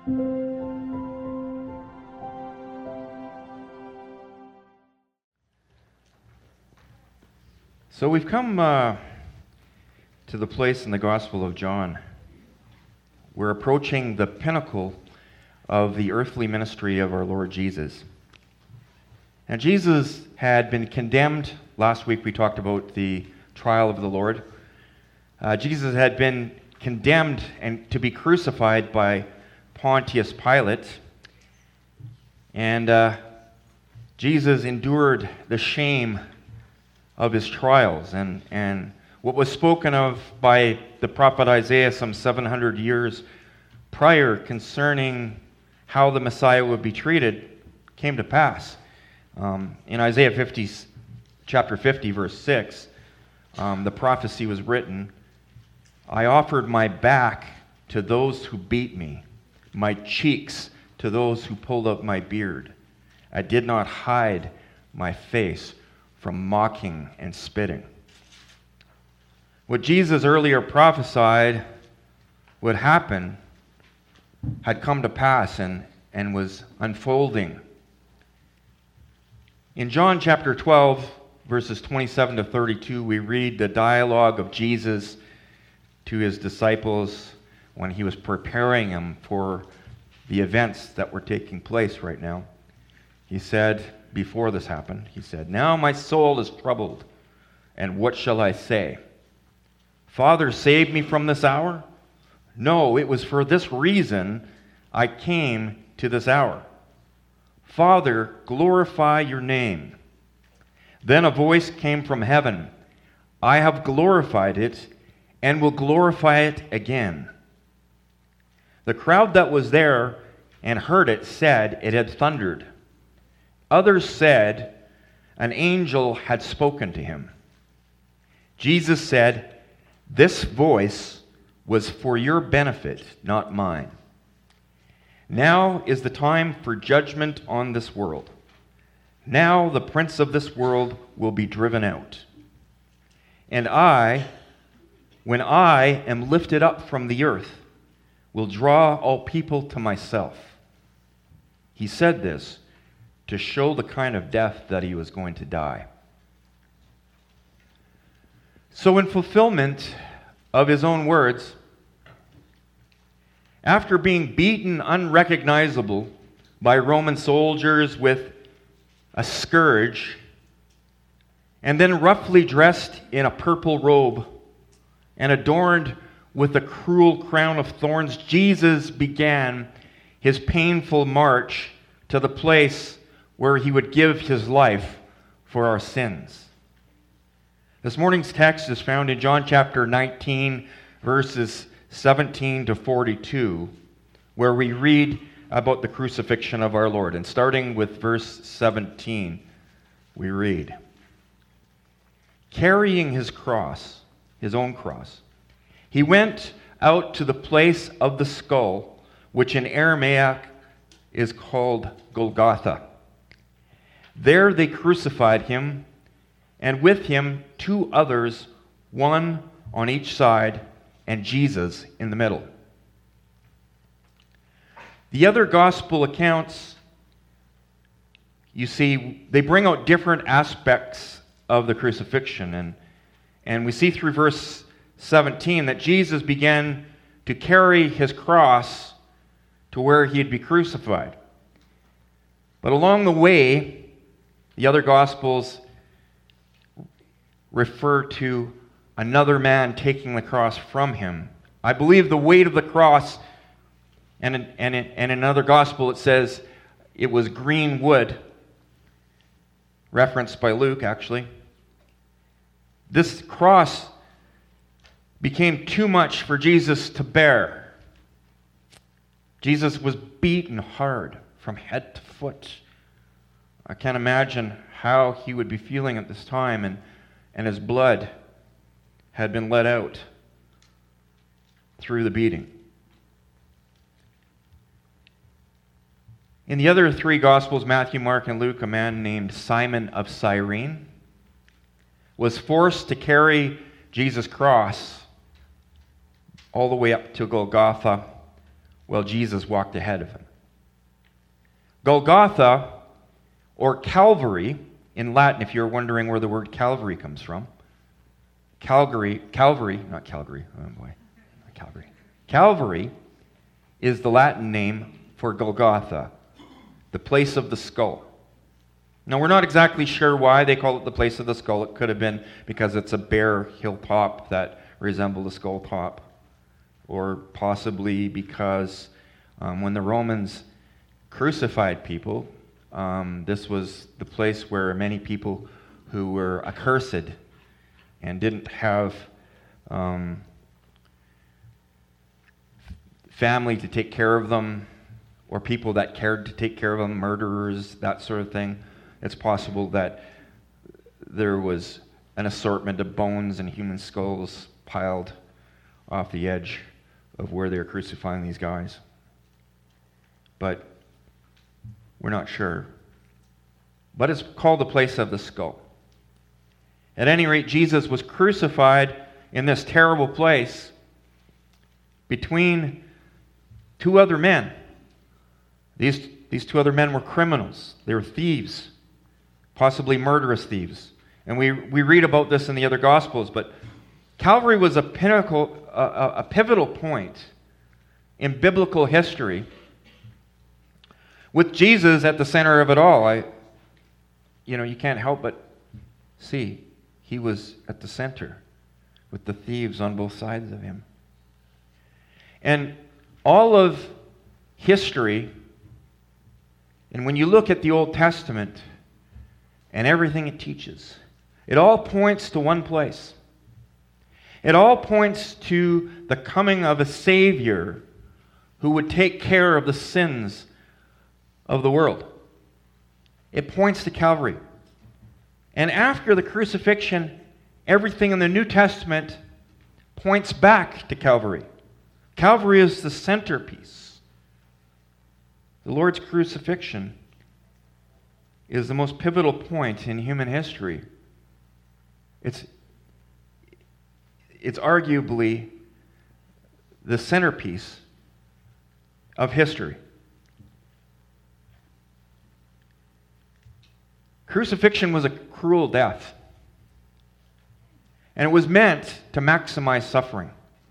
So we've come to the place in the Gospel of John. We're approaching the pinnacle of the earthly ministry of our Lord Jesus. Now, Jesus had been condemned. Last week we talked about the trial of the Lord. Jesus had been condemned and to be crucified by Pontius Pilate. And Jesus endured the shame of his trials. And what was spoken of by the prophet Isaiah some 700 years prior concerning how the Messiah would be treated came to pass. In Isaiah 50, chapter 50, verse 6, the prophecy was written, "I offered my back to those who beat me, my cheeks to those who pulled out my beard. I did not hide my face from mocking and spitting." What Jesus earlier prophesied would happen had come to pass and was unfolding. In John chapter 12, verses 27 to 32, we read the dialogue of Jesus to his disciples when he was preparing them for the events that were taking place right now. He said, before this happened, he said, "Now my soul is troubled, and what shall I say? Father, save me from this hour? No, it was for this reason I came to this hour. Father, glorify your name." Then a voice came from heaven, "I have glorified it, and will glorify it again." The crowd that was there and heard it said it had thundered. Others said an angel had spoken to him. Jesus said, "This voice was for your benefit, not mine. Now is the time for judgment on this world. Now the prince of this world will be driven out. And I, when I am lifted up from the earth, will draw all people to myself." He said this to show the kind of death that he was going to die. So in fulfillment of his own words, after being beaten unrecognizable by Roman soldiers with a scourge, and then roughly dressed in a purple robe and adorned with a cruel crown of thorns, Jesus began his painful march to the place where he would give his life for our sins. This morning's text is found in John chapter 19, verses 17 to 42, where we read about the crucifixion of our Lord. And starting with verse 17, we read, "Carrying his cross, his own cross, he went out to the place of the skull, which in Aramaic is called Golgotha. There they crucified him, and with him 2 others, one on each side, and Jesus in the middle." The other gospel accounts, you see, they bring out different aspects of the crucifixion. And we see through verse 17 that Jesus began to carry his cross to where he'd be crucified. But along the way, the other Gospels refer to another man taking the cross from him. I believe the weight of the cross, and in another Gospel it says it was green wood, referenced by Luke actually. This cross became too much for Jesus to bear. Jesus was beaten hard from head to foot. I can't imagine how he would be feeling at this time, and his blood had been let out through the beating. In the other 3 Gospels, Matthew, Mark, and Luke, a man named Simon of Cyrene was forced to carry Jesus' cross all the way up to Golgotha, while Jesus walked ahead of him. Golgotha, or Calvary, in Latin, if you're wondering where the word Calvary comes from, Calvary is the Latin name for Golgotha, the place of the skull. Now, we're not exactly sure why they call it the place of the skull. It could have been because it's a bare hilltop that resembled a skull top, or possibly because when the Romans crucified people, this was the place where many people who were accursed and didn't have family to take care of them, or people that cared to take care of them, murderers, that sort of thing. It's possible that there was an assortment of bones and human skulls piled off the edge of where they were crucifying these guys. But we're not sure. But it's called the place of the skull. At any rate, Jesus was crucified in this terrible place between two other men. These two other men were criminals. They were thieves, possibly murderous thieves. And we read about this in the other Gospels, but Calvary was a pivotal point in biblical history, with Jesus at the center of it all. You can't help but see he was at the center with the thieves on both sides of him. And all of history, and when you look at the Old Testament and everything it teaches, it all points to one place. It all points to the coming of a Savior who would take care of the sins of the world. It points to Calvary. And after the crucifixion, everything in the New Testament points back to Calvary. Calvary is the centerpiece. The Lord's crucifixion is the most pivotal point in human history. It's arguably the centerpiece of history. Crucifixion was a cruel death, and it was meant to maximize suffering.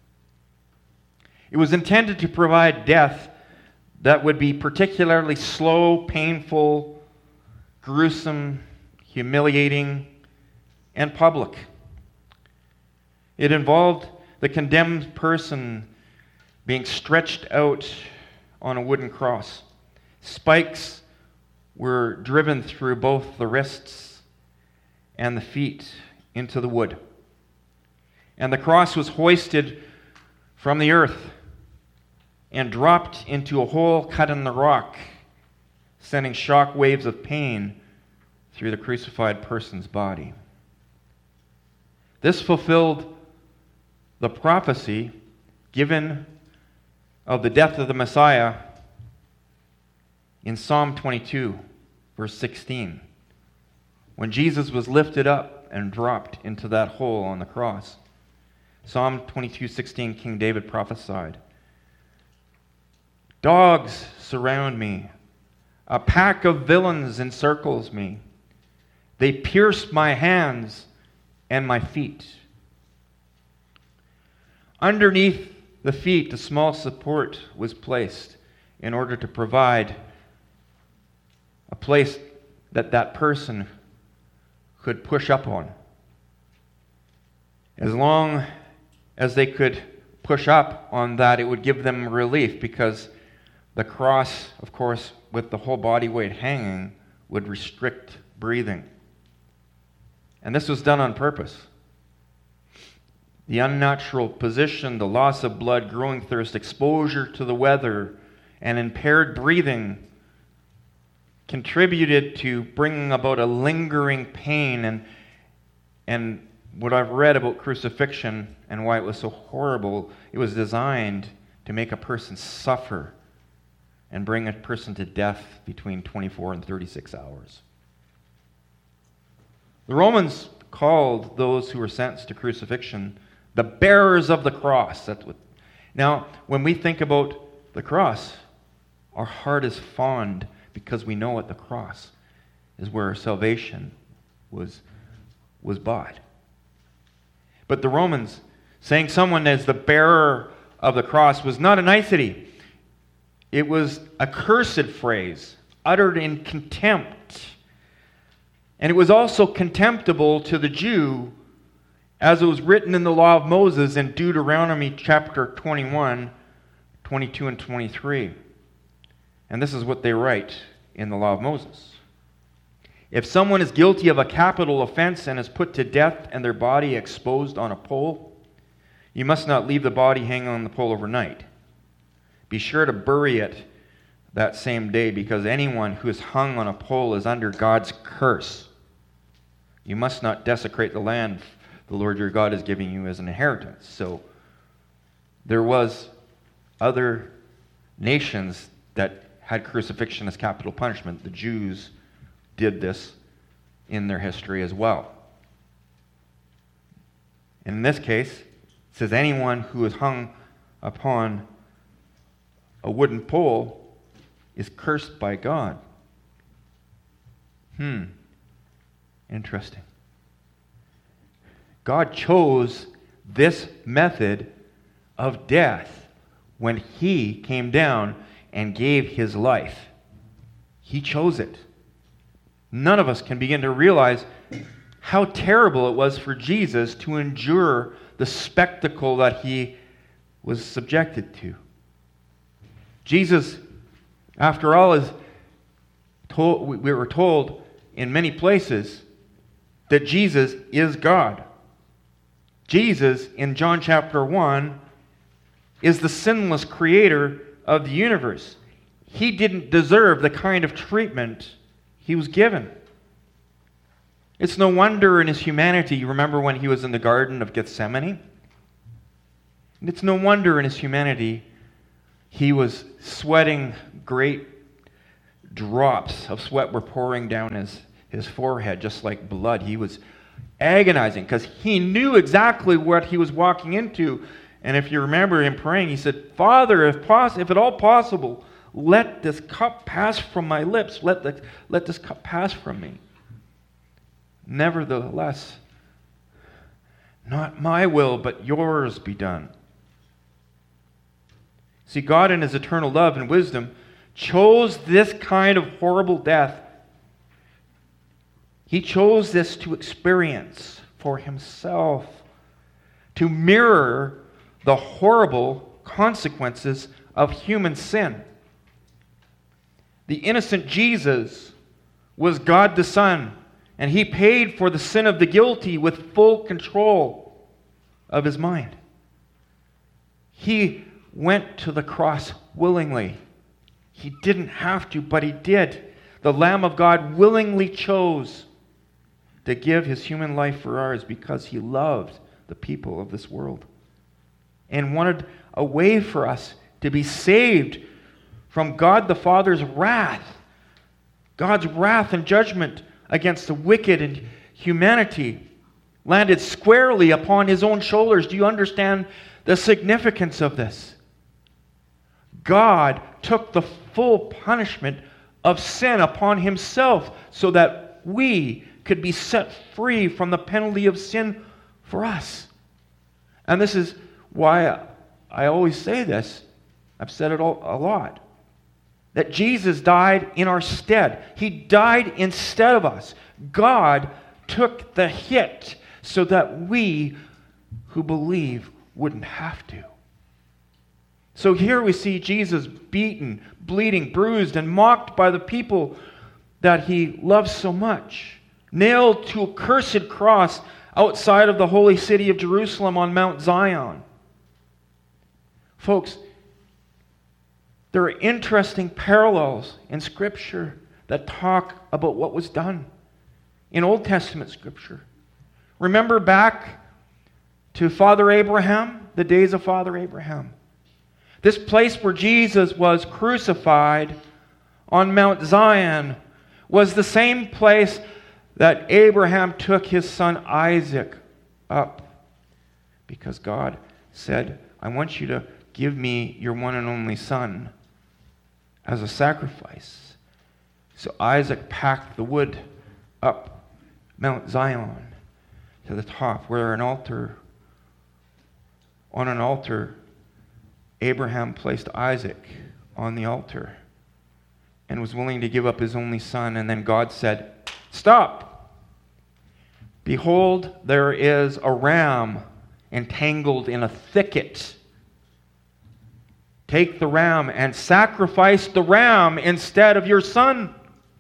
It was intended to provide death that would be particularly slow, painful, gruesome, humiliating, and public. It involved the condemned person being stretched out on a wooden cross. Spikes were driven through both the wrists and the feet into the wood. And the cross was hoisted from the earth and dropped into a hole cut in the rock, sending shock waves of pain through the crucified person's body. This fulfilled the prophecy given of the death of the Messiah in Psalm 22, verse 16, when Jesus was lifted up and dropped into that hole on the cross. Psalm 22:16, King David prophesied, "Dogs surround me. A pack of villains encircles me. They pierce my hands and my feet." Underneath the feet, a small support was placed in order to provide a place that person could push up on. As long as they could push up on that, it would give them relief, because the cross, of course, with the whole body weight hanging, would restrict breathing. And this was done on purpose. The unnatural position, the loss of blood, growing thirst, exposure to the weather, and impaired breathing contributed to bringing about a lingering pain. And what I've read about crucifixion and why it was so horrible, it was designed to make a person suffer and bring a person to death between 24 and 36 hours. The Romans called those who were sentenced to crucifixion the bearers of the cross. Now, when we think about the cross, our heart is fond because we know at the cross is where our salvation was bought. But the Romans, saying someone is the bearer of the cross, was not a nicety. It was a cursed phrase, uttered in contempt. And it was also contemptible to the Jew, as it was written in the law of Moses in Deuteronomy chapter 21, 22 and 23. And this is what they write in the law of Moses. If someone is guilty of a capital offense and is put to death and their body exposed on a pole, you must not leave the body hanging on the pole overnight. Be sure to bury it that same day, because anyone who is hung on a pole is under God's curse. You must not desecrate the land the Lord your God is giving you as an inheritance. So there was other nations that had crucifixion as capital punishment. The Jews did this in their history as well. In this case, it says anyone who is hung upon a wooden pole is cursed by God. Interesting. God chose this method of death when He came down and gave His life. He chose it. None of us can begin to realize how terrible it was for Jesus to endure the spectacle that He was subjected to. Jesus, after all, is told, we were told in many places that Jesus is God. Jesus, in John chapter 1, is the sinless creator of the universe. He didn't deserve the kind of treatment He was given. It's no wonder in His humanity, you remember when He was in the Garden of Gethsemane? And it's no wonder in His humanity He was sweating, great drops of sweat were pouring down his forehead, just like blood. He was agonizing because He knew exactly what He was walking into. And if you remember Him praying, He said, Father, if at all possible, let this cup pass from my lips. Let this cup pass from me. Nevertheless, not my will, but yours be done. See, God in His eternal love and wisdom chose this kind of horrible death. He chose this to experience for Himself, to mirror the horrible consequences of human sin. The innocent Jesus was God the Son, and He paid for the sin of the guilty with full control of His mind. He went to the cross willingly. He didn't have to, but He did. The Lamb of God willingly chose to give His human life for ours because He loved the people of this world and wanted a way for us to be saved from God the Father's wrath. God's wrath and judgment against the wicked and humanity landed squarely upon His own shoulders. Do you understand the significance of this? God took the full punishment of sin upon Himself so that we could be set free from the penalty of sin for us. And this is why I always say this. I've said it a lot. That Jesus died in our stead. He died instead of us. God took the hit so that we who believe wouldn't have to. So here we see Jesus beaten, bleeding, bruised, and mocked by the people that He loves so much, nailed to a cursed cross outside of the holy city of Jerusalem on Mount Zion. Folks, there are interesting parallels in Scripture that talk about what was done in Old Testament Scripture. Remember back to Father Abraham, the days of Father Abraham. This place where Jesus was crucified on Mount Zion was the same place that Abraham took his son Isaac up, because God said, I want you to give me your one and only son as a sacrifice. So Isaac packed the wood up Mount Zion to the top where on an altar, Abraham placed Isaac on the altar and was willing to give up his only son. And then God said, "Stop! Behold, there is a ram entangled in a thicket. Take the ram and sacrifice the ram instead of your son."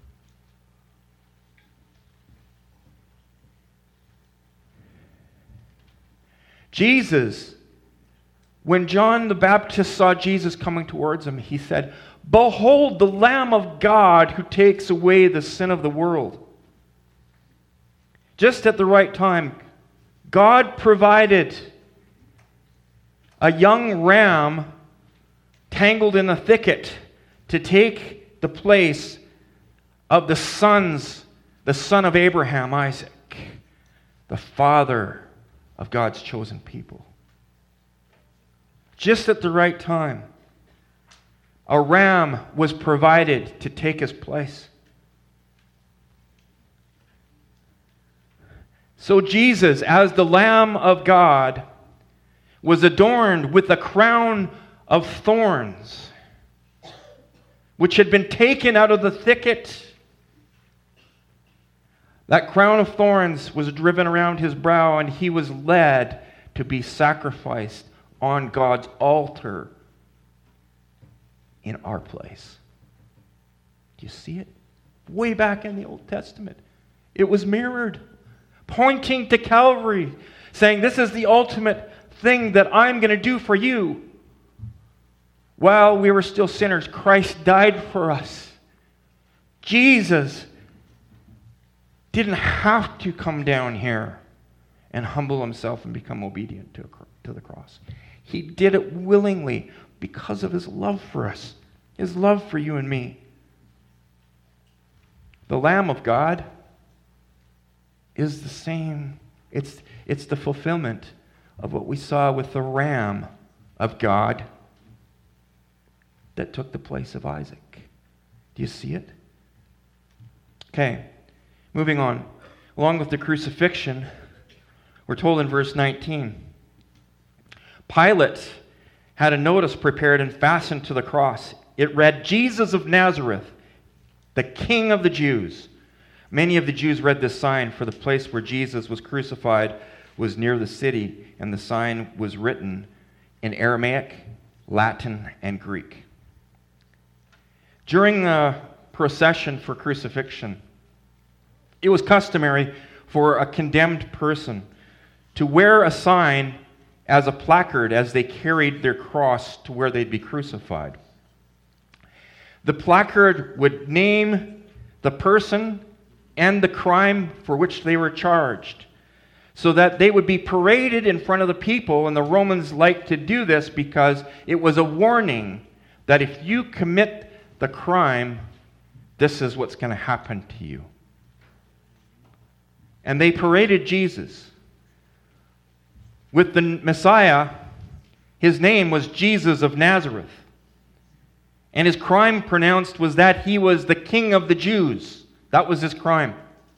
Jesus, when John the Baptist saw Jesus coming towards him, he said, "Behold the Lamb of God who takes away the sin of the world." Just at the right time, God provided a young ram tangled in a thicket to take the place of the son of Abraham, Isaac, the father of God's chosen people. Just at the right time, a ram was provided to take his place. So Jesus, as the Lamb of God, was adorned with a crown of thorns, which had been taken out of the thicket. That crown of thorns was driven around his brow, and he was led to be sacrificed on God's altar in our place. Do you see it? Way back in the Old Testament, it was mirrored, pointing to Calvary, saying, "This is the ultimate thing that I'm going to do for you." While we were still sinners, Christ died for us. Jesus didn't have to come down here and humble himself and become obedient to the cross. He did it willingly because of his love for us, his love for you and me. The Lamb of God is the same. It's the fulfillment of what we saw with the Ram of God that took the place of Isaac. Do you see it? Okay. Moving on. Along with the crucifixion, we're told in verse 19, Pilate had a notice prepared and fastened to the cross. It read, "Jesus of Nazareth, the King of the Jews." Many of the Jews read this sign, for the place where Jesus was crucified was near the city, and the sign was written in Aramaic, Latin, and Greek. During the procession for crucifixion, it was customary for a condemned person to wear a sign as a placard as they carried their cross to where they'd be crucified. The placard would name the person and the crime for which they were charged, so that they would be paraded in front of the people, and the Romans liked to do this because it was a warning that if you commit the crime, this is what's going to happen to you. And they paraded Jesus. With the Messiah, his name was Jesus of Nazareth. And his crime pronounced was that he was the King of the Jews. That was his crime.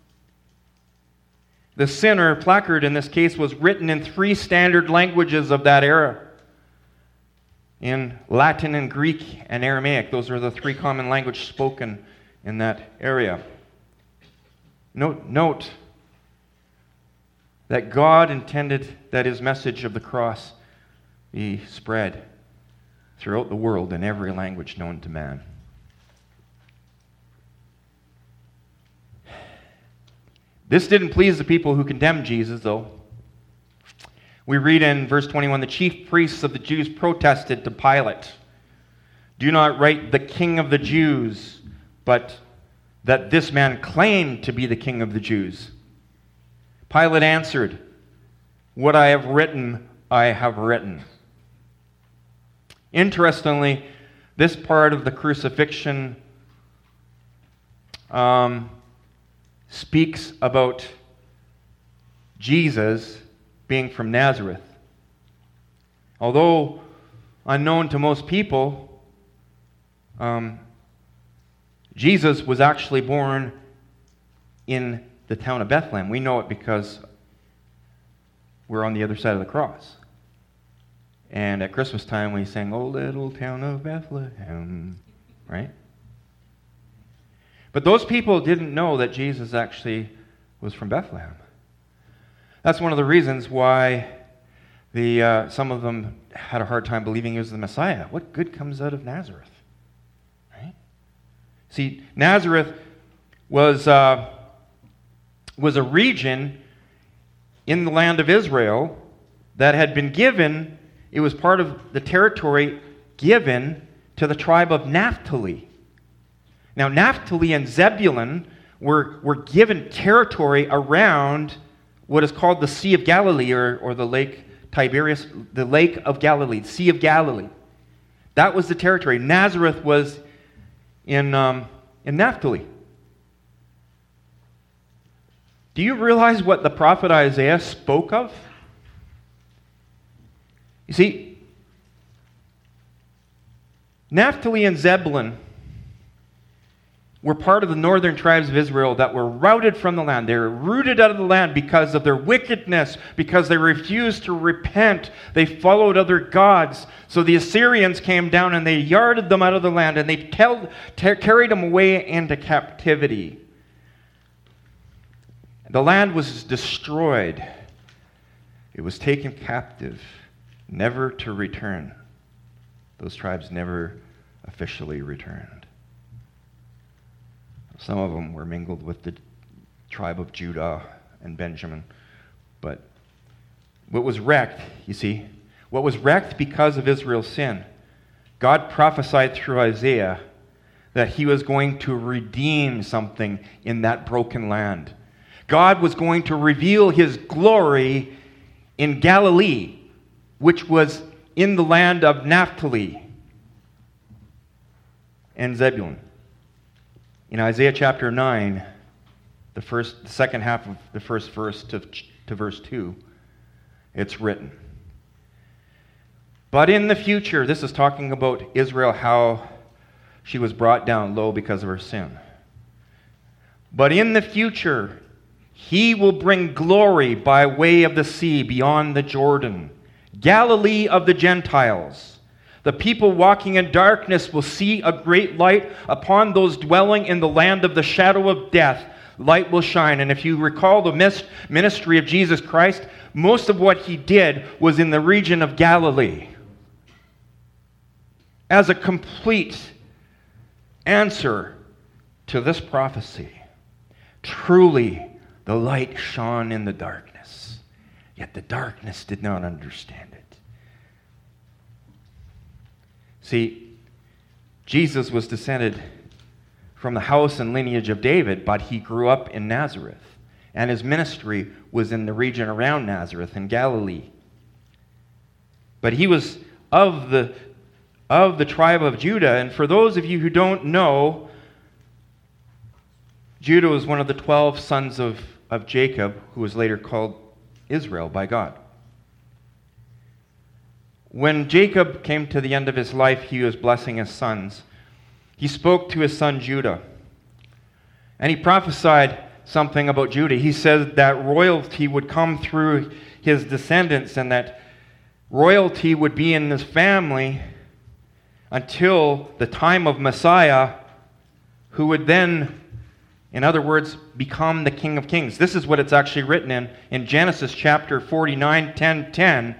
The sinner placard in this case was written in 3 standard languages of that era. In Latin and Greek and Aramaic. Those are the 3 common languages spoken in that area. Note that God intended that his message of the cross be spread throughout the world in every language known to man. This didn't please the people who condemned Jesus, though. We read in verse 21, the chief priests of the Jews protested to Pilate, "Do not write the King of the Jews, but that this man claimed to be the King of the Jews." Pilate answered, "What I have written, I have written." Interestingly, this part of the crucifixion speaks about Jesus being from Nazareth. Although unknown to most people, Jesus was actually born in the town of Bethlehem. We know it because we're on the other side of the cross. And at Christmas time we sang, "Oh, little town of Bethlehem," right? But those people didn't know that Jesus actually was from Bethlehem. That's one of the reasons why some of them had a hard time believing he was the Messiah. What good comes out of Nazareth? Right? See, Nazareth was a region in the land of Israel that had been given, it was part of the territory given to the tribe of Naphtali. Now, Naphtali and Zebulun were given territory around what is called the Sea of Galilee, or the Lake Tiberias, the Lake of Galilee, the Sea of Galilee. That was the territory. Nazareth was in Naphtali. Do you realize what the prophet Isaiah spoke of? You see, Naphtali and Zebulun were part of the northern tribes of Israel that were routed from the land. They were rooted out of the land because of their wickedness, because they refused to repent. They followed other gods. So the Assyrians came down and they yarded them out of the land, and they carried them away into captivity. The land was destroyed. It was taken captive, never to return. Those tribes never officially returned. Some of them were mingled with the tribe of Judah and Benjamin. But what was wrecked, you see, what was wrecked because of Israel's sin, God prophesied through Isaiah that he was going to redeem something in that broken land. God was going to reveal his glory in Galilee, which was in the land of Naphtali and Zebulun. In Isaiah chapter 9, the second half of the first verse to verse 2, it's written, "But in the future," this is talking about Israel, how she was brought down low because of her sin. "But in the future, he will bring glory by way of the sea beyond the Jordan, Galilee of the Gentiles. The people walking in darkness will see a great light. Upon those dwelling in the land of the shadow of death, light will shine." And if you recall the ministry of Jesus Christ, most of what he did was in the region of Galilee. As a complete answer to this prophecy, truly the light shone in the darkness, yet the darkness did not understand it. See, Jesus was descended from the house and lineage of David, but he grew up in Nazareth, and his ministry was in the region around Nazareth in Galilee. But he was of the tribe of Judah, and for those of you who don't know, Judah was one of the 12 sons of Jacob, who was later called Israel by God. When Jacob came to the end of his life, he was blessing his sons. He spoke to his son Judah, and he prophesied something about Judah. He said that royalty would come through his descendants, and that royalty would be in his family until the time of Messiah, who would then, in other words, become the King of Kings. This is what it's actually written in Genesis chapter 49, 10.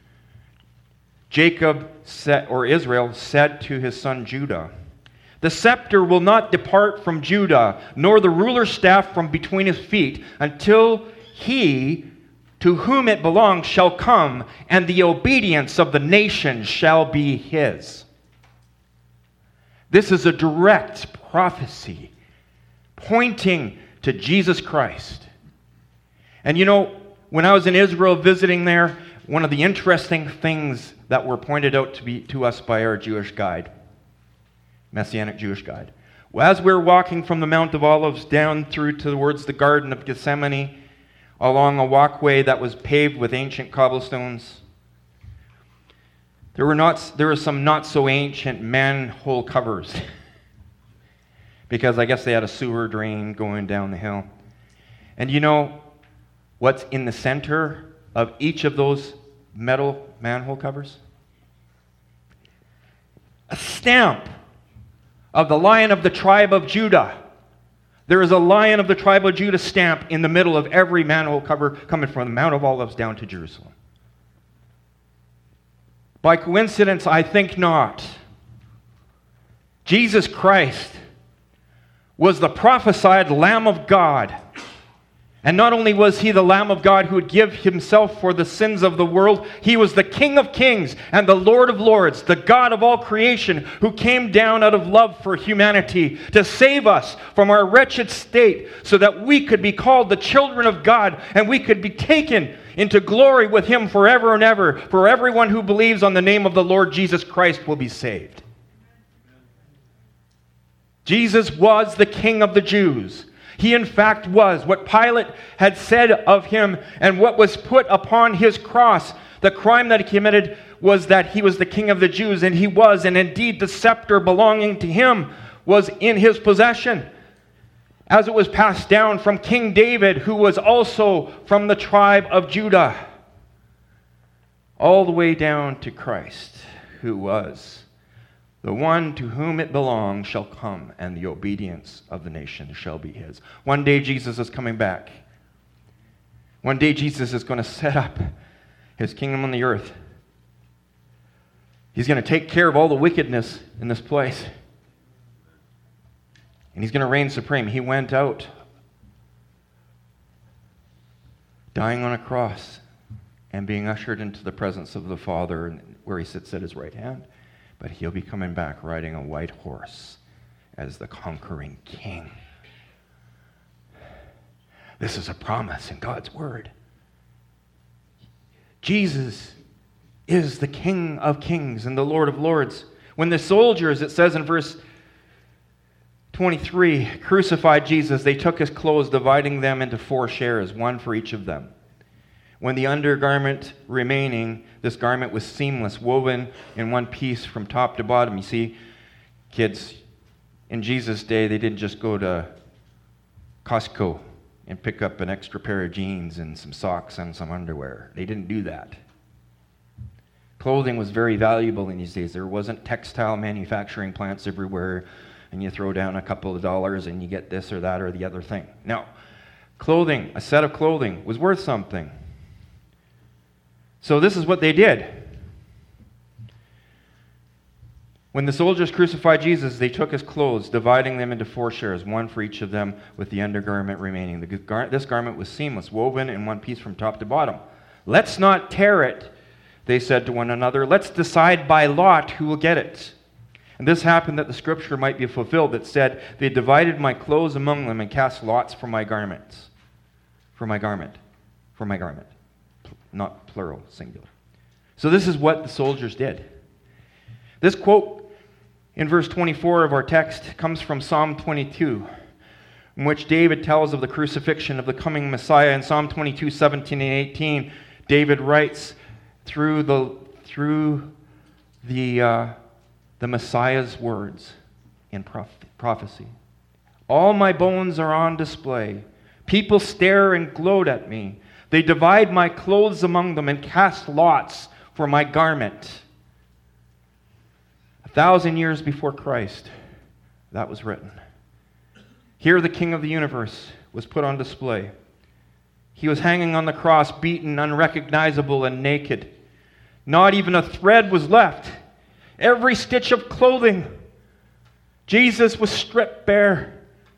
Jacob said, or Israel said to his son Judah, "The scepter will not depart from Judah, nor the ruler's staff from between his feet, until he to whom it belongs shall come, and the obedience of the nation shall be his." This is a direct prophecy pointing to Jesus Christ. And you know, when I was in Israel visiting there, one of the interesting things that were pointed out to us by our Jewish guide, Messianic Jewish guide, as we were walking from the Mount of Olives down through towards the Garden of Gethsemane, along a walkway that was paved with ancient cobblestones, There were some not so ancient manhole covers because I guess they had a sewer drain going down the hill. And you know what's in the center of each of those metal manhole covers? A stamp of the Lion of the tribe of Judah. There is a Lion of the tribe of Judah stamp in the middle of every manhole cover coming from the Mount of Olives down to Jerusalem. By coincidence, I think not. Jesus Christ was the prophesied Lamb of God. And not only was he the Lamb of God who would give himself for the sins of the world, he was the King of kings and the Lord of lords, the God of all creation, who came down out of love for humanity to save us from our wretched state so that we could be called the children of God and we could be taken into glory with him forever and ever. For everyone who believes on the name of the Lord Jesus Christ will be saved. Jesus was the King of the Jews. He in fact was what Pilate had said of him, and what was put upon his cross. The crime that he committed was that he was the King of the Jews, and he was, and indeed the scepter belonging to him was in his possession, as it was passed down from King David, who was also from the tribe of Judah, all the way down to Christ, who was the one to whom it belongs shall come, and the obedience of the nation shall be his. One day Jesus is coming back. One day Jesus is going to set up his kingdom on the earth. He's going to take care of all the wickedness in this place. And he's going to reign supreme. He went out dying on a cross and being ushered into the presence of the Father, where he sits at his right hand. But he'll be coming back riding a white horse as the conquering king. This is a promise in God's word. Jesus is the King of kings and the Lord of lords. When the soldiers, it says in verse 23, crucified Jesus, they took his clothes, dividing them into 4 shares, one for each of them. When the undergarment remaining, this garment was seamless, woven in one piece from top to bottom. You see, kids, in Jesus' day, they didn't just go to Costco and pick up an extra pair of jeans and some socks and some underwear. They didn't do that. Clothing was very valuable in these days. There wasn't textile manufacturing plants everywhere, and you throw down a couple of dollars and you get this or that or the other thing. No. Clothing, a set of clothing, was worth something. So this is what they did. When the soldiers crucified Jesus, they took his clothes, dividing them into 4 shares, one for each of them, with the undergarment remaining. This garment was seamless, woven in one piece from top to bottom. Let's not tear it, they said to one another. Let's decide by lot who will get it. And this happened that the scripture might be fulfilled that said, they divided my clothes among them and cast lots for my garments. For my garment. For my garment. Not plural, singular. So this is what the soldiers did. This quote in verse 24 of our text comes from Psalm 22, in which David tells of the crucifixion of the coming Messiah. In Psalm 22, 17 and 18, David writes through the Messiah's words in prophecy. All my bones are on display. People stare and gloat at me. They divide my clothes among them and cast lots for my garment. 1,000 years before Christ, that was written. Here the King of the universe was put on display. He was hanging on the cross, beaten, unrecognizable, and naked. Not even a thread was left. Every stitch of clothing. Jesus was stripped bare.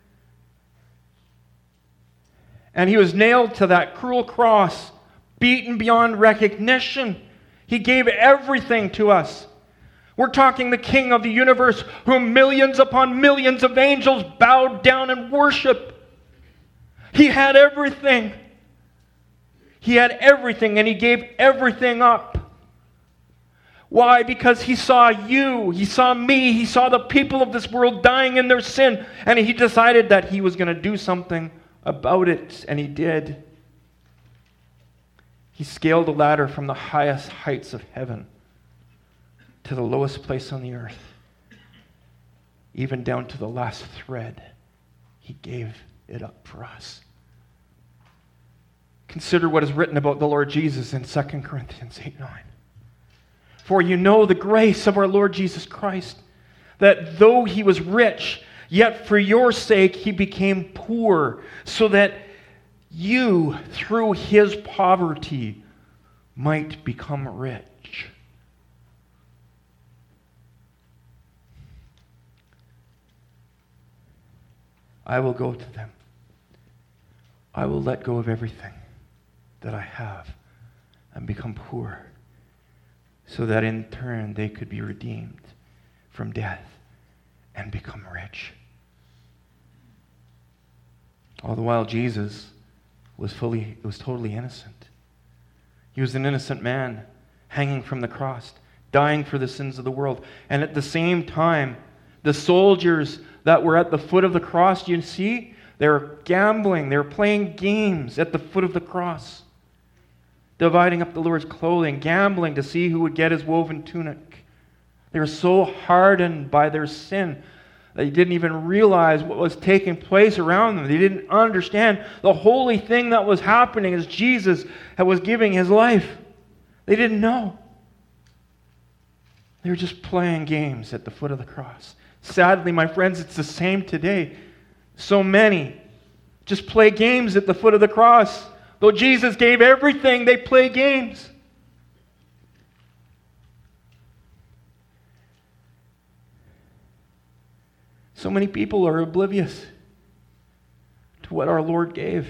And he was nailed to that cruel cross, beaten beyond recognition. He gave everything to us. We're talking the King of the universe, whom millions upon millions of angels bowed down and worshiped. He had everything. He had everything, and he gave everything up. Why? Because he saw you, he saw me, he saw the people of this world dying in their sin, and he decided that he was going to do something about it, and he did. He scaled a ladder from the highest heights of heaven to the lowest place on the earth, even down to the last thread. He gave it up for us. Consider what is written about the Lord Jesus in 2 Corinthians 8:9. For you know the grace of our Lord Jesus Christ, that though he was rich, yet for your sake he became poor, so that you, through his poverty, might become rich. I will go to them. I will let go of everything that I have and become poor, so that in turn they could be redeemed from death and become rich. All the while Jesus was totally innocent. He was an innocent man hanging from the cross, dying for the sins of the world. And at the same time, the soldiers that were at the foot of the cross, you see, they were gambling, they were playing games at the foot of the cross, dividing up the Lord's clothing, gambling to see who would get his woven tunic. They were so hardened by their sin that they didn't even realize what was taking place around them. They didn't understand the holy thing that was happening as Jesus was giving his life. They didn't know. They were just playing games at the foot of the cross. Sadly, my friends, it's the same today. So many just play games at the foot of the cross. Though Jesus gave everything, they play games. So many people are oblivious to what our Lord gave.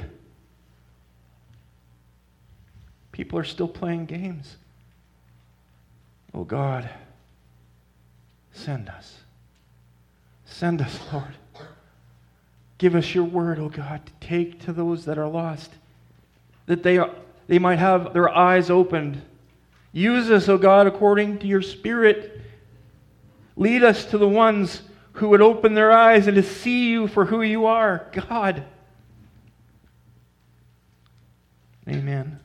People are still playing games. Oh God, send us. Send us, Lord. Give us your word, oh God, to take to those that are lost, that they might have their eyes opened. Use us, oh God, according to your Spirit. Lead us to the ones who would open their eyes and to see you for who you are, God. Amen.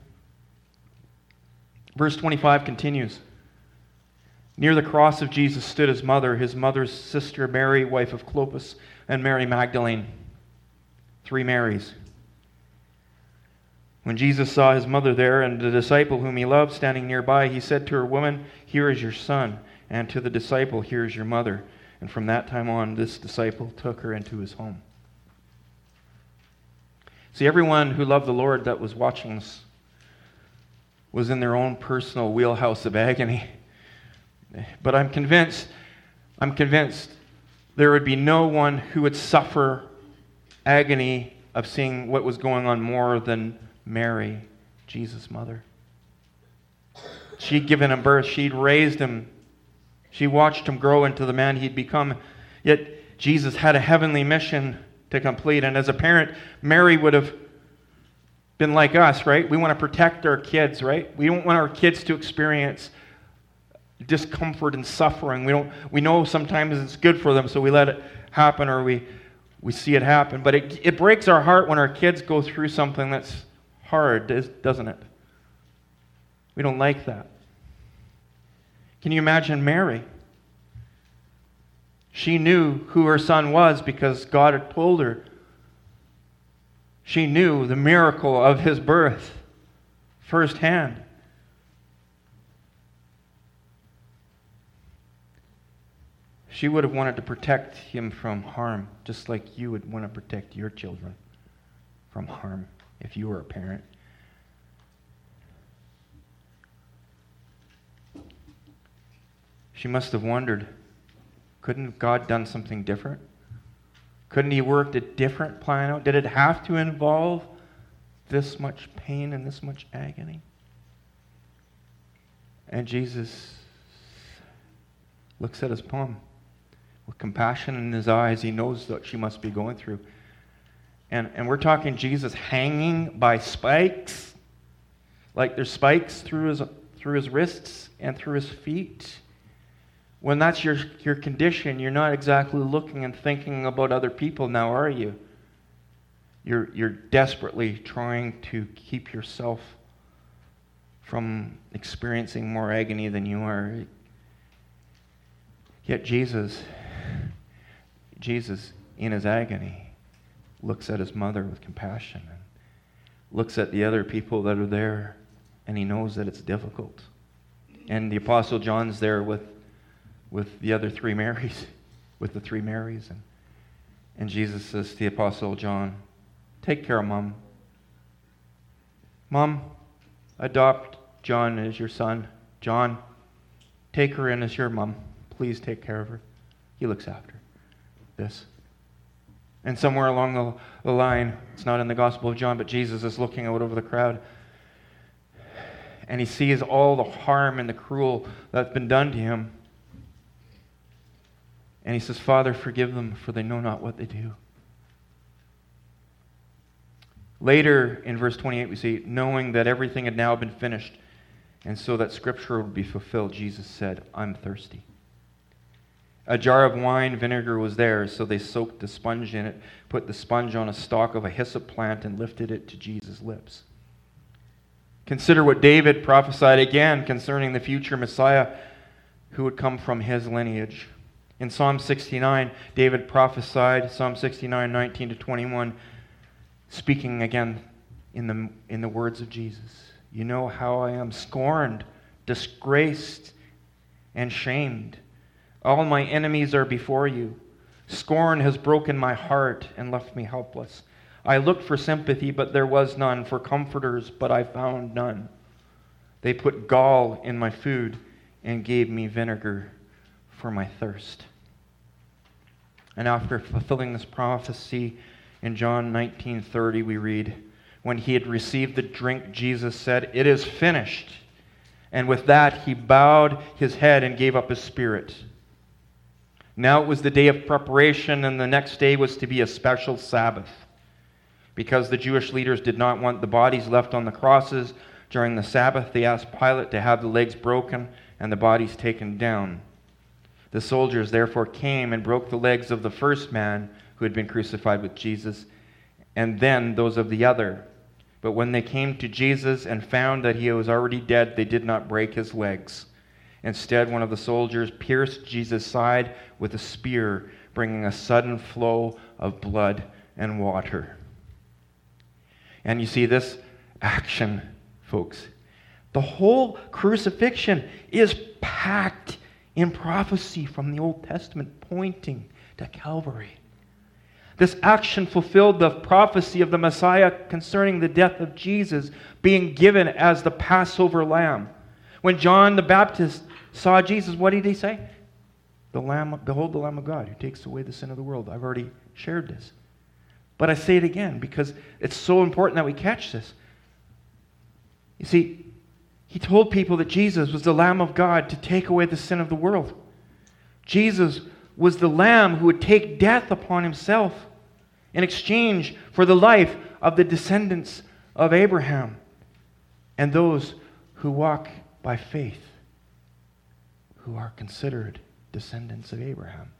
Verse 25 continues. Near the cross of Jesus stood his mother's sister Mary, wife of Clopas, and Mary Magdalene. 3 Marys. When Jesus saw his mother there and the disciple whom he loved standing nearby, he said to her, "Woman, here is your son," and to the disciple, "Here is your mother." And from that time on, this disciple took her into his home. See, everyone who loved the Lord that was watching us was in their own personal wheelhouse of agony. But I'm convinced there would be no one who would suffer agony of seeing what was going on more than Mary, Jesus' mother. She'd given him birth. She'd raised him. She watched him grow into the man he'd become. Yet Jesus had a heavenly mission to complete. And as a parent, Mary would have been like us, right? We want to protect our kids, right? We don't want our kids to experience discomfort and suffering. We know sometimes it's good for them, so we let it happen, or we see it happen. But it breaks our heart when our kids go through something that's hard, doesn't it? We don't like that. Can you imagine Mary? She knew who her son was because God had told her. She knew the miracle of his birth firsthand. She would have wanted to protect him from harm, just like you would want to protect your children from harm if you were a parent. She must have wondered, couldn't God done something different? Couldn't he worked a different plan out? Did it have to involve this much pain and this much agony? And Jesus looks at his mom with compassion in his eyes. He knows what she must be going through. And we're talking Jesus hanging by spikes, like there's spikes through his wrists and through his feet. When that's your condition, you're not exactly looking and thinking about other people now, are you? You're desperately trying to keep yourself from experiencing more agony than you are. Yet Jesus, in his agony, looks at his mother with compassion and looks at the other people that are there, and he knows that it's difficult. And the Apostle John's there with the other three Marys, with the three Marys. And Jesus says to the Apostle John, take care of Mom. Mom, adopt John as your son. John, take her in as your mom. Please take care of her. He looks after this. And somewhere along the line, it's not in the Gospel of John, but Jesus is looking out over the crowd. And he sees all the harm and the cruel that's been done to him. And he says, Father, forgive them, for they know not what they do. Later in verse 28, we see, knowing that everything had now been finished, and so that Scripture would be fulfilled, Jesus said, I'm thirsty. A jar of wine vinegar was there, so they soaked the sponge in it, put the sponge on a stalk of a hyssop plant, and lifted it to Jesus' lips. Consider what David prophesied again concerning the future Messiah who would come from his lineage. In Psalm 69, David prophesied, Psalm 69, 19 to 21, speaking again in the words of Jesus. You know how I am scorned, disgraced, and shamed. All my enemies are before you. Scorn has broken my heart and left me helpless. I looked for sympathy, but there was none, for comforters, but I found none. They put gall in my food and gave me vinegar for my thirst. And after fulfilling this prophecy, in John 19:30 we read, when he had received the drink, Jesus said, it is finished. And with that he bowed his head and gave up his spirit. Now it was the day of preparation, and the next day was to be a special Sabbath. Because the Jewish leaders did not want the bodies left on the crosses during the Sabbath, they asked Pilate to have the legs broken and the bodies taken down. The soldiers therefore came and broke the legs of the first man who had been crucified with Jesus, and then those of the other. But when they came to Jesus and found that he was already dead, they did not break his legs. Instead, one of the soldiers pierced Jesus' side with a spear, bringing a sudden flow of blood and water. And you see this action, folks. The whole crucifixion is packed in prophecy from the Old Testament, pointing to Calvary. This action fulfilled the prophecy of the Messiah concerning the death of Jesus being given as the Passover lamb. When John the Baptist saw Jesus, what did he say? Behold the Lamb of God who takes away the sin of the world. I've already shared this. But I say it again because it's so important that we catch this. You see, he told people that Jesus was the Lamb of God to take away the sin of the world. Jesus was the Lamb who would take death upon himself in exchange for the life of the descendants of Abraham and those who walk by faith, who are considered descendants of Abraham.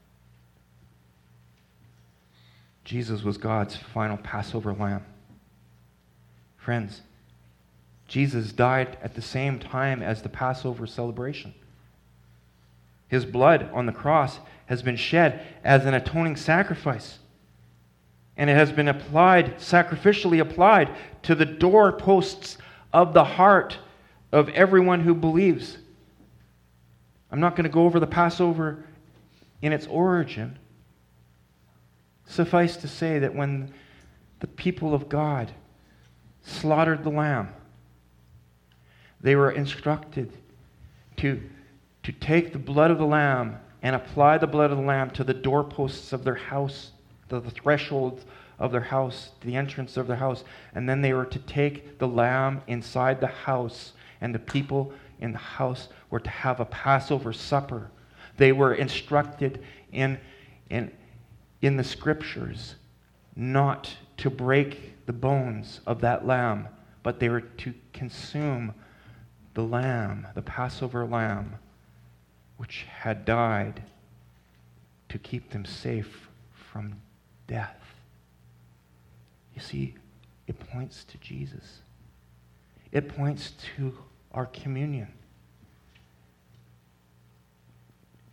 Jesus was God's final Passover lamb. Friends, Jesus died at the same time as the Passover celebration. His blood on the cross has been shed as an atoning sacrifice. And it has been sacrificially applied to the doorposts of the heart of everyone who believes. I'm not going to go over the Passover in its origin. Suffice to say that when the people of God slaughtered the lamb, they were instructed to take the blood of the lamb and apply the blood of the lamb to the doorposts of their house, the thresholds of their house, the entrance of their house. And then they were to take the lamb inside the house, and the people in the house were to have a Passover supper. They were instructed in the Scriptures not to break the bones of that lamb, but they were to consume the lamb, the Passover lamb, which had died to keep them safe from death. You see, it points to Jesus. It points to our communion.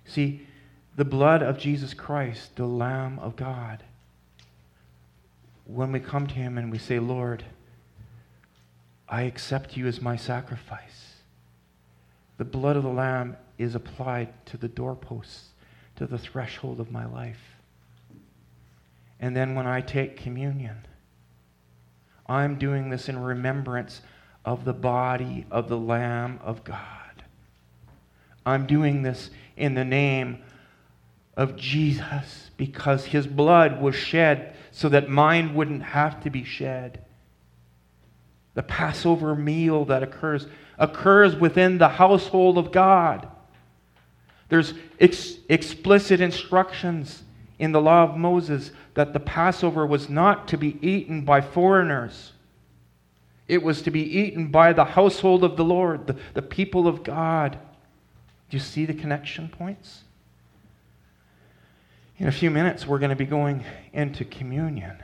See, the blood of Jesus Christ, the Lamb of God, when we come to him and we say, Lord, I accept you as my sacrifice, the blood of the Lamb is applied to the doorposts, to the threshold of my life. And then when I take communion, I'm doing this in remembrance of the body of the Lamb of God. I'm doing this in the name of Jesus because his blood was shed so that mine wouldn't have to be shed. The Passover meal that occurs within the household of God. There's explicit instructions in the law of Moses that the Passover was not to be eaten by foreigners. It was to be eaten by the household of the Lord, the people of God. Do you see the connection points? In a few minutes, we're going to be going into communion.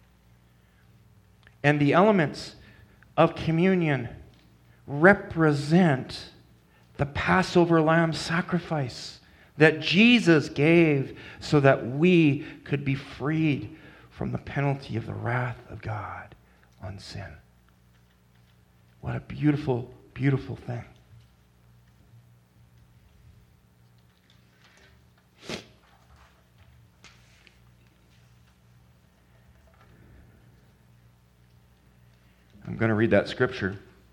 And the elements of communion represent the Passover lamb sacrifice that Jesus gave so that we could be freed from the penalty of the wrath of God on sin. What a beautiful, beautiful thing. I'm going to read that scripture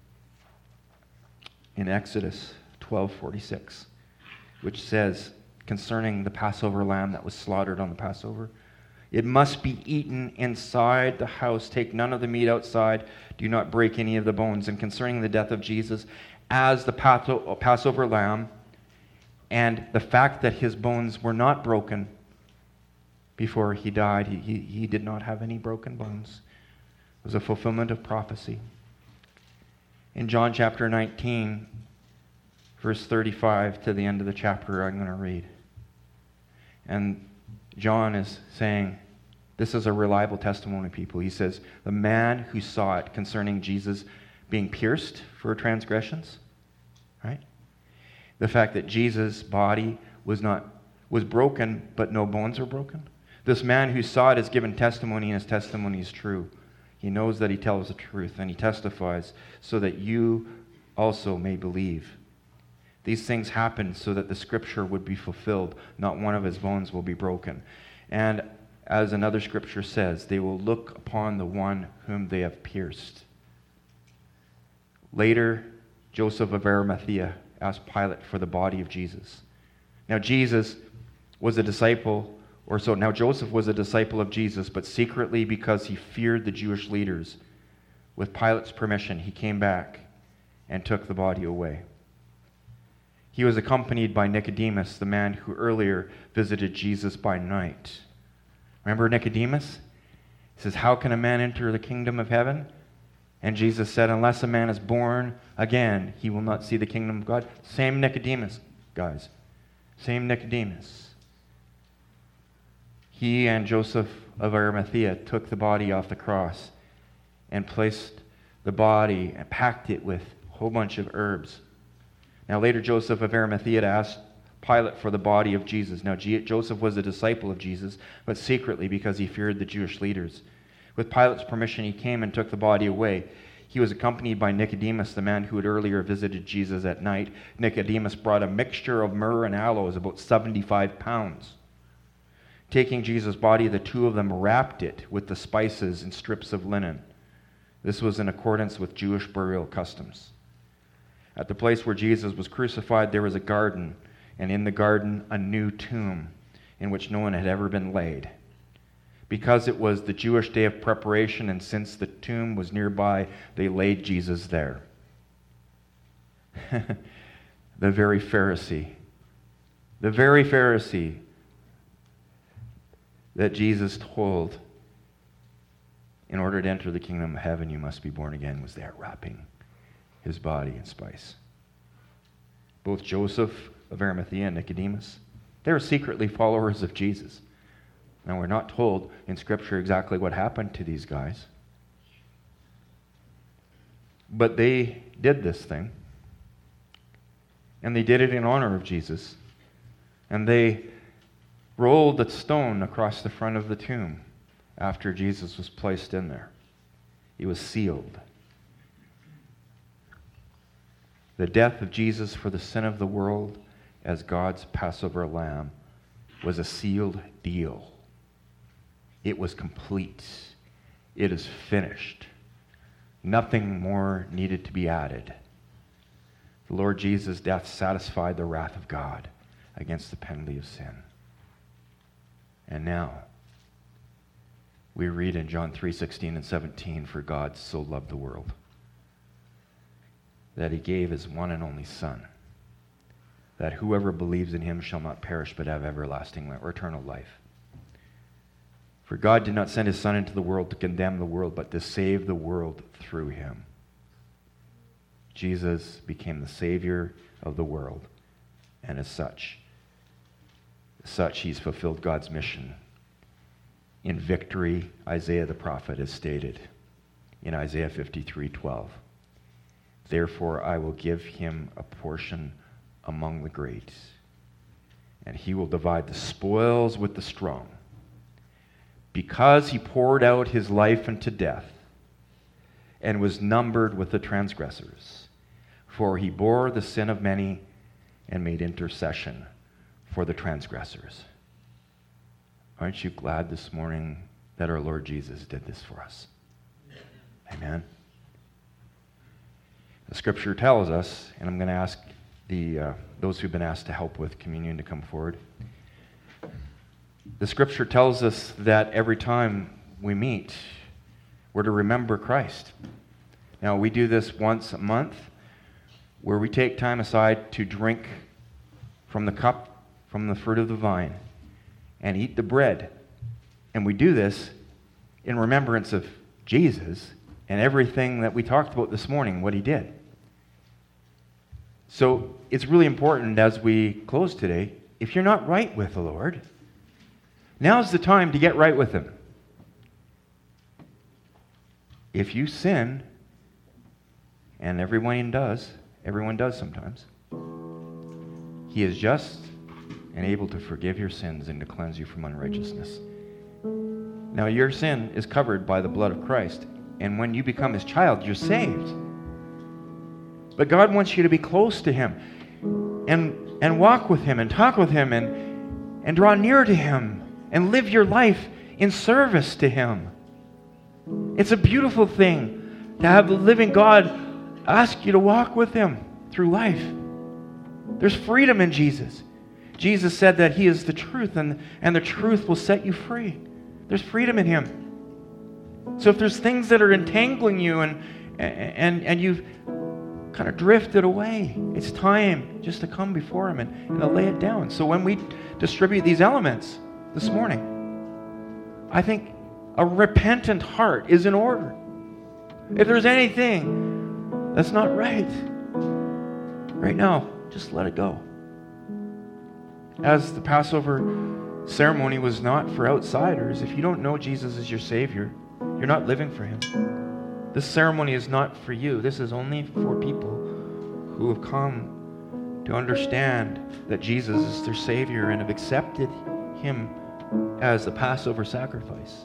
in Exodus 12:46, which says concerning the Passover lamb that was slaughtered on the Passover, it must be eaten inside the house. Take none of the meat outside. Do not break any of the bones. And concerning the death of Jesus as the Passover lamb and the fact that his bones were not broken before he died, he did not have any broken bones. It was a fulfillment of prophecy. In John chapter 19, verse 35 to the end of the chapter, I'm going to read. And John is saying, this is a reliable testimony, people. He says, the man who saw it concerning Jesus being pierced for transgressions, right? The fact that Jesus' body was broken, but no bones were broken. This man who saw it has given testimony, and his testimony is true. He knows that he tells the truth, and he testifies so that you also may believe. These things happened so that the scripture would be fulfilled. Not one of his bones will be broken. And as another scripture says, they will look upon the one whom they have pierced. Later, Joseph of Arimathea asked Pilate for the body of Jesus. Now Joseph was a disciple of Jesus, but secretly because he feared the Jewish leaders. With Pilate's permission, he came back and took the body away. He was accompanied by Nicodemus, the man who earlier visited Jesus by night. Remember Nicodemus? He says, how can a man enter the kingdom of heaven? And Jesus said, unless a man is born again, he will not see the kingdom of God. Same Nicodemus, guys. Same Nicodemus. He and Joseph of Arimathea took the body off the cross and placed the body and packed it with a whole bunch of herbs. Now later Joseph of Arimathea asked Pilate for the body of Jesus. Now Joseph was a disciple of Jesus, but secretly because he feared the Jewish leaders. With Pilate's permission, he came and took the body away. He was accompanied by Nicodemus, the man who had earlier visited Jesus at night. Nicodemus brought a mixture of myrrh and aloes, about 75 pounds. Taking Jesus' body, the two of them wrapped it with the spices and strips of linen. This was in accordance with Jewish burial customs. At the place where Jesus was crucified, there was a garden, and in the garden a new tomb in which no one had ever been laid. Because it was the Jewish day of preparation, and since the tomb was nearby, they laid Jesus there. The very Pharisee that Jesus told, in order to enter the kingdom of heaven, you must be born again, was there wrapping his body in spice. Both Joseph of Arimathea and Nicodemus, they were secretly followers of Jesus. Now, we're not told in Scripture exactly what happened to these guys, but they did this thing, and they did it in honor of Jesus. And they rolled the stone across the front of the tomb after Jesus was placed in there. He was sealed. The death of Jesus for the sin of the world as God's Passover lamb was a sealed deal. It was complete. It is finished. Nothing more needed to be added. The Lord Jesus' death satisfied the wrath of God against the penalty of sin. And now, we read in John 3:16 and 17, "For God so loved the world, that he gave his one and only Son, that whoever believes in him shall not perish but have everlasting or eternal life. For God did not send his Son into the world to condemn the world, but to save the world through him." Jesus became the Savior of the world, and as such, he's fulfilled God's mission. In victory, Isaiah the prophet has stated in Isaiah 53:12, "Therefore I will give him a portion among the great, and he will divide the spoils with the strong. Because he poured out his life unto death, and was numbered with the transgressors, for he bore the sin of many and made intercession for the transgressors." Aren't you glad this morning that our Lord Jesus did this for us? Amen. The Scripture tells us, and I'm going to ask those who've been asked to help with communion to come forward. The Scripture tells us that every time we meet, we're to remember Christ. Now, we do this once a month, where we take time aside to drink from the cup, from the fruit of the vine, and eat the bread. And we do this in remembrance of Jesus and everything that we talked about this morning, what he did. So it's really important as we close today, if you're not right with the Lord, now's the time to get right with him. If you sin, and everyone does sometimes, he is just and able to forgive your sins and to cleanse you from unrighteousness. Now, your sin is covered by the blood of Christ, and when you become his child, you're saved. But God wants you to be close to him and walk with him and talk with him and draw near to him and live your life in service to him. It's a beautiful thing to have the living God ask you to walk with him through life. There's freedom in Jesus. Jesus said that he is the truth, and the truth will set you free. There's freedom in him. So if there's things that are entangling you and you've kind of drifted away, it's time just to come before him and to lay it down. So when we distribute these elements this morning, I think a repentant heart is in order. If there's anything that's not right now, just let it go. As the Passover ceremony was not for outsiders, if you don't know Jesus as your Savior, you're not living for him. This ceremony is not for you. This is only for people who have come to understand that Jesus is their Savior and have accepted him as the Passover sacrifice.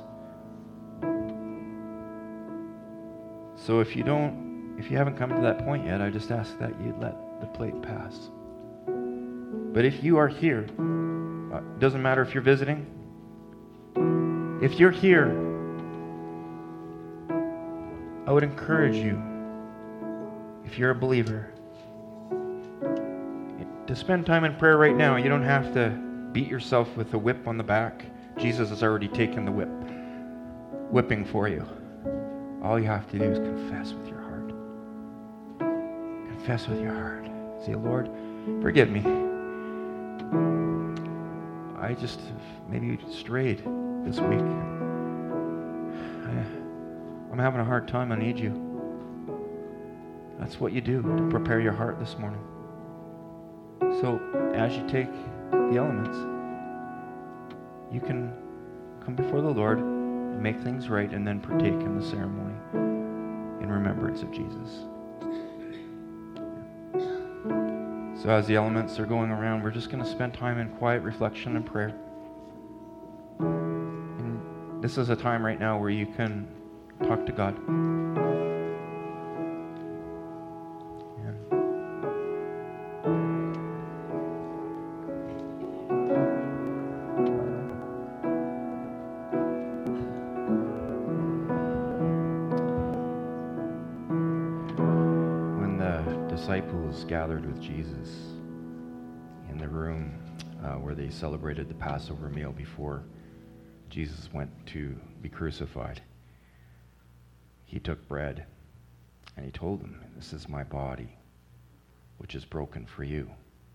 So if you haven't come to that point yet, I just ask that you let the plate pass. But if you are here, doesn't matter if you're visiting, if you're here, I would encourage you, if you're a believer, to spend time in prayer right now. You don't have to beat yourself with a whip on the back. Jesus has already taken the whipping for you. All you have to do is confess with your heart. Confess with your heart. Say, Lord, forgive me. I just maybe strayed this week. I'm having a hard time. I need you. That's what you do to prepare your heart this morning. So as you take the elements, you can come before the Lord and make things right and then partake in the ceremony in remembrance of Jesus. So as the elements are going around, we're just going to spend time in quiet reflection and prayer. And this is a time right now where you can talk to God. Disciples gathered with Jesus in the room where they celebrated the Passover meal before Jesus went to be crucified. He took bread and he told them, "This is my body, which is broken for you.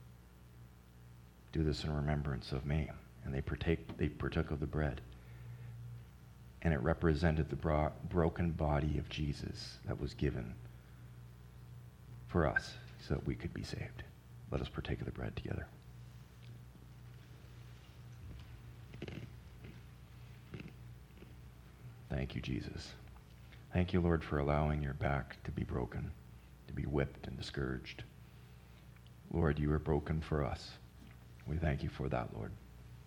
Do this in remembrance of me." And they partook of the bread. And it represented the broken body of Jesus that was given for us so that we could be saved. Let us partake of the bread together. Thank you, Jesus. Thank you, Lord, for allowing your back to be broken, to be whipped and discouraged. Lord, you were broken for us. We thank you for that, Lord.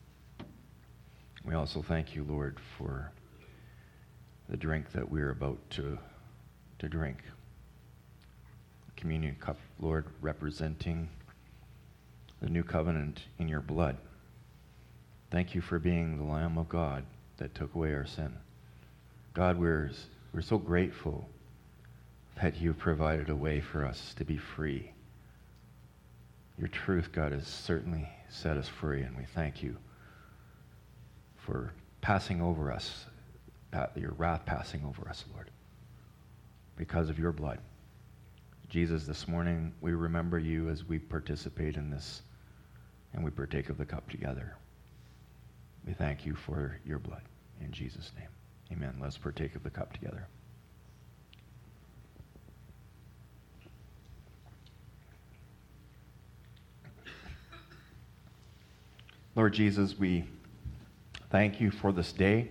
We also thank you, Lord, for the drink that we're about to drink. Communion cup, Lord, representing the new covenant in your blood. Thank you for being the Lamb of God that took away our sin. God, we're so grateful that you provided a way for us to be free. Your truth, God, has certainly set us free, and we thank you for passing over us, your wrath passing over us, Lord, because of your blood. Jesus, this morning, we remember you as we participate in this and we partake of the cup together. We thank you for your blood. In Jesus' name, amen. Let's partake of the cup together. Lord Jesus, we thank you for this day,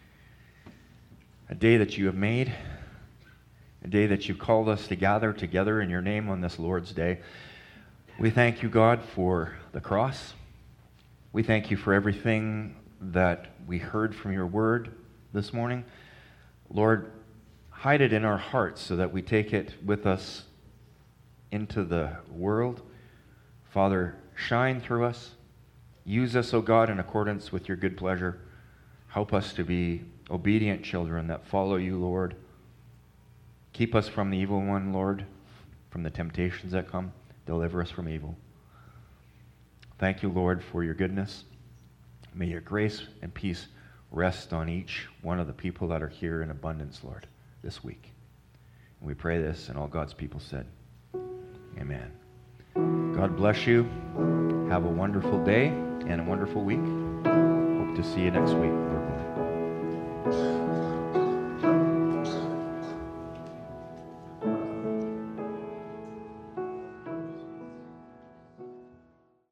a day that you have made, a day that you called us to gather together in your name on this Lord's Day. We thank you, God, for the cross. We thank you for everything that we heard from your word this morning. Lord, hide it in our hearts so that we take it with us into the world. Father, shine through us. Use us, O God, in accordance with your good pleasure. Help us to be obedient children that follow you, Lord. Keep us from the evil one, Lord, from the temptations that come. Deliver us from evil. Thank you, Lord, for your goodness. May your grace and peace rest on each one of the people that are here in abundance, Lord, this week. And we pray this, and all God's people said, amen. God bless you. Have a wonderful day and a wonderful week. Hope to see you next week, Lord willing.